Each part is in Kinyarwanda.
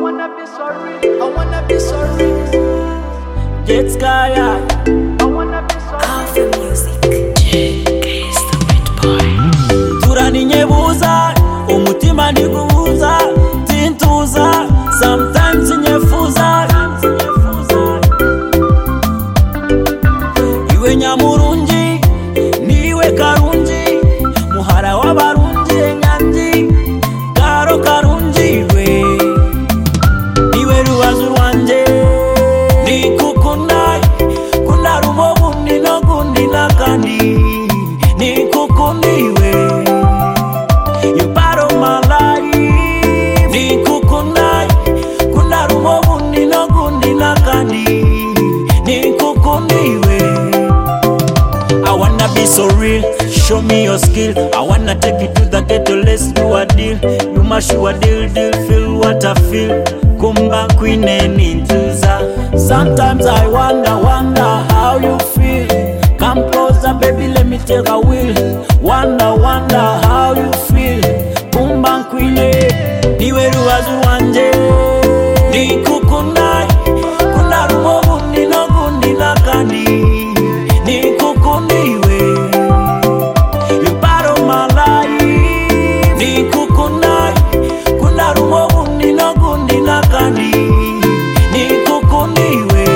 wanna be sorry. I wanna be sorry. Jet Sky, I wanna be sorry. Alpha Music. J.K. the Beat Boy. turani nyebuza umutima niguhuza tintuza sometimes nyefuza iwe nyamurungi niwe karungi muhara w'abarungi nyanji karo karungi iwe rubazu rwanje nikukunda kunda rumobundi no gundi nakandi nikukundiwe you part of my life nikukunda kunda rumobundi no gundi nakandi nikukundiwe I wanna be so real, show me your skill. I wanna take you to the ghetto, let's do a deal. You must do a deal, feel what I feel. Kumba queen and intuza. Sometimes I wonder how you feel. Come closer, baby, let me take a wheel. Wonder how you feel. Kumba queen, niwe ruwazu wanje. Nikukunda, kunda rumobundi no gundi nakandi. Nikukundiwe, you part of my life. Nikukunda, kunda rumobundi no gundi nakandi. Nikukundiwe.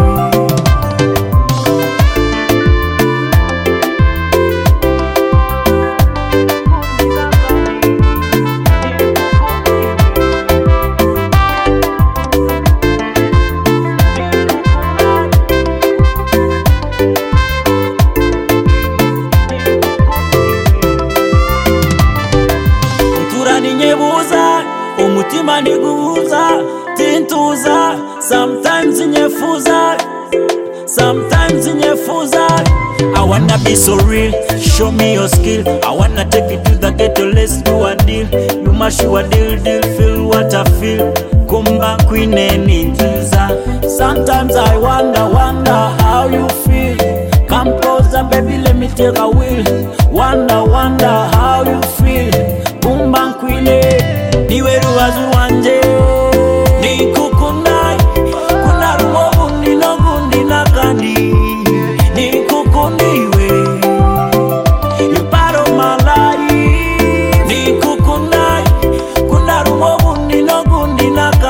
Turani nyebuza umutima niguhuza tintuza sometimes nyefuza I wanna be so real, show me your skill. I wanna take you to the ghetto, let's do a deal. You must do a deal, feel what I feel. Kumba queen and intuza. Sometimes I wonder how you feel. Come closer, baby, let me take a wheel. Wonder how you feel. Kumba queen, niwe ruwazu wanje. Nikukunda, kunda rumobundi no gundi nakandi. Nikukundiwe, you part of my life. Nikukunda, kunda rumobundi no gundi nakandi.